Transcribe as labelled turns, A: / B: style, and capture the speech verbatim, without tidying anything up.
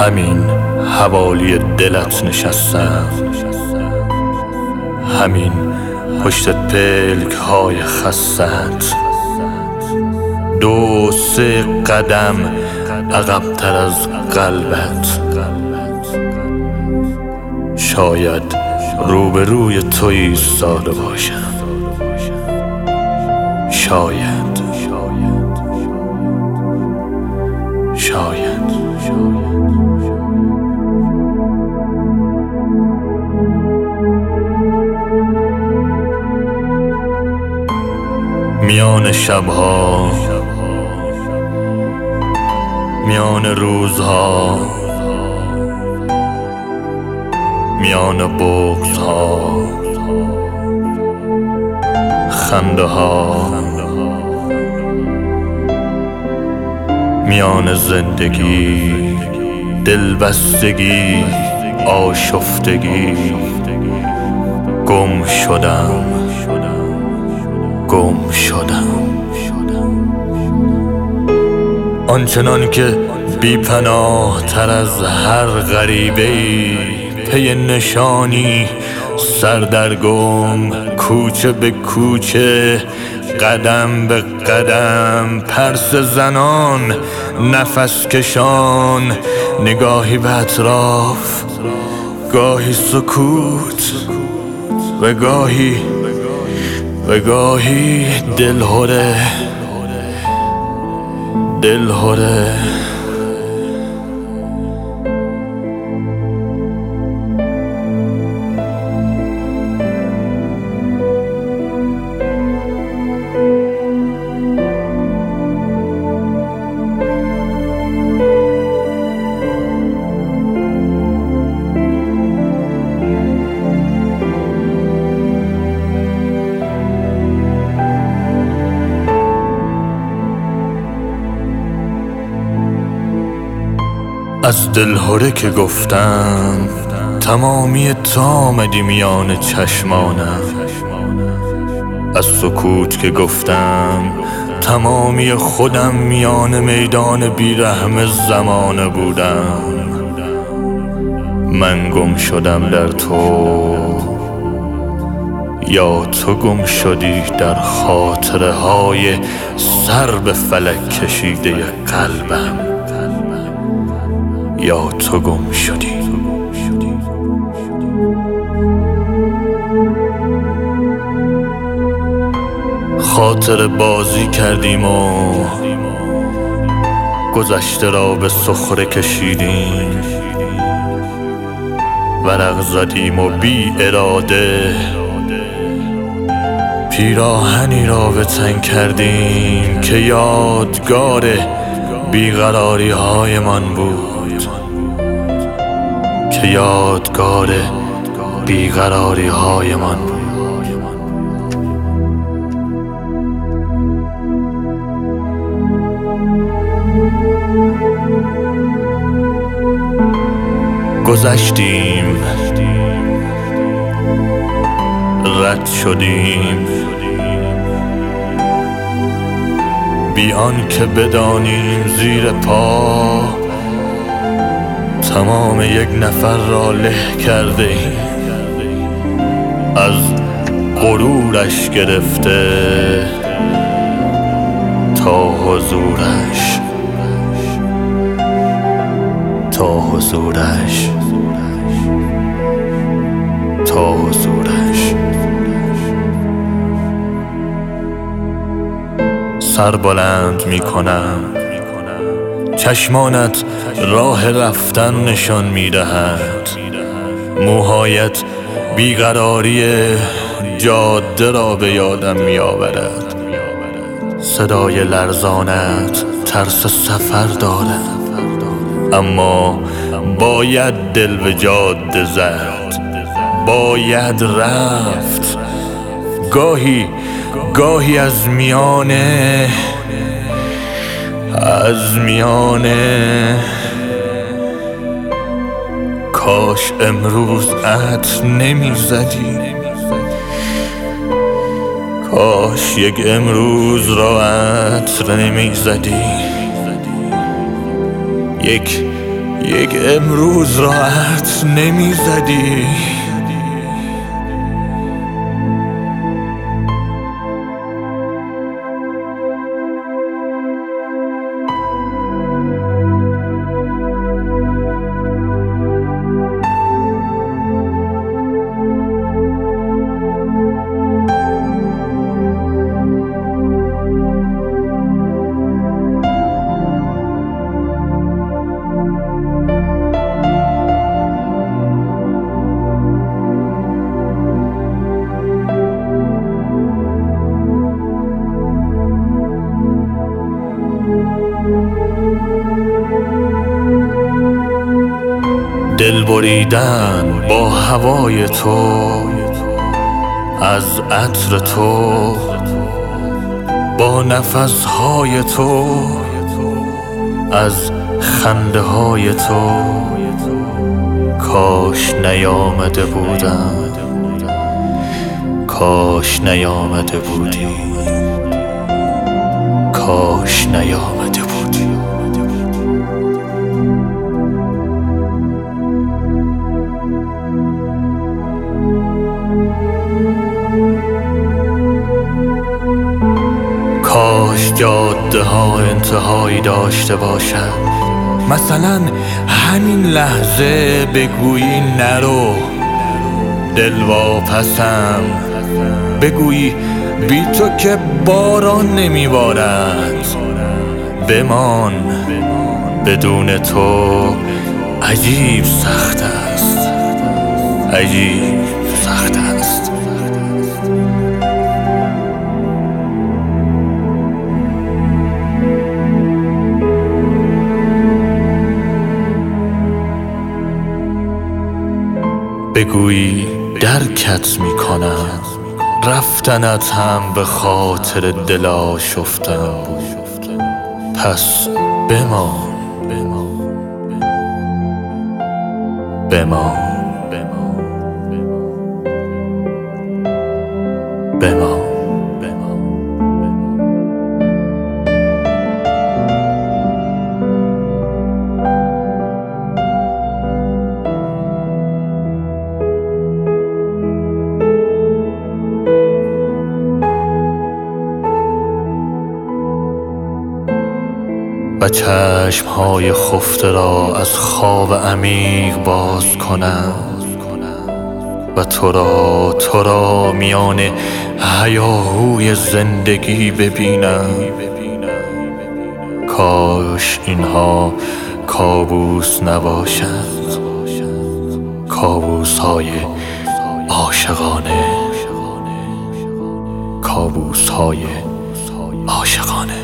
A: همین حوالی دلت نشستم، همین پشت پلک های خستت، دو سه قدم عقب‌تر از قلبت. شاید روبروی تو ایستاده باشم، شاید شاید میان شبها، میان روزها، میان بغضها، خنده ها، میان زندگی، دلبستگی، آشفتگی، گم شدم گم شدم آنچنان که بی پناه تر از هر غریبه‌ای، پی نشانی سردرگم، کوچه به کوچه، قدم به قدم، پرسه زنان، نفس کشان، نگاهی به اطراف، گاهی سکوت و گاهی و گاهی دلهره دلهره از دلهره که گفتم، تمامی تو آمدی میان چشمانم. از سکوت که گفتم، تمامی خودم میان میدان بیرحم زمانه بودم. من گم شدم در تو، یا تو گم شدی در خاطره های سر به فلک کشیده قلبم، یا تو گم شدی. خاطر بازی کردیم و گذشته را به سخره کشیدیم، ورق زدیم و بی اراده پیراهنی را به تن کردیم که یادگار بیقراری های من بود، که یادگار بیقراری های من بود. گذشتیم، رد شدیم، بی آن که بدانیم زیر پا تمام یک نفر را له کرده ایم. از غرورش گرفته تا حضورش، تا حضورش تا حضورش سر بلند می کنم، چشمانت راه رفتن نشان می دهد، موهایت بیقراری جاده را به یادم می آورد، صدای لرزانت ترس سفر دارد، اما باید دل به جاده زد، باید رفت. گاهی گاهی از میانه از میانه کاش امروز عطر نمی زدی، کاش یک امروز را عطر نمی زدی، یک یک امروز را عطر نمی زدی؟ دل بریدن با هوای تو، از عطر تو، با نفسهای تو، از خنده های تو. کاش نیامده بودم، کاش نیامده بودی، کاش نیامده بودی. کاش جاده ها انتهایی داشته باشد، مثلا همین لحظه بگویی نرو، دلواپسم، بگویی بی تو که باران نمیبارد، بمان، بدون تو عجیب سخت است، عجیب سخت است. بگویی درکت میکنم، رفتنت هم به خاطر دل آشفتم بود، پس بمان، بمان، بمان. و چشمهای خفته را از خواب عمیق باز کنم و تو را تو را میان هیاهوی زندگی ببینم. کاش اینها کابوس نباشند، کابوس های عاشقانه، کابوس های عاشقانه.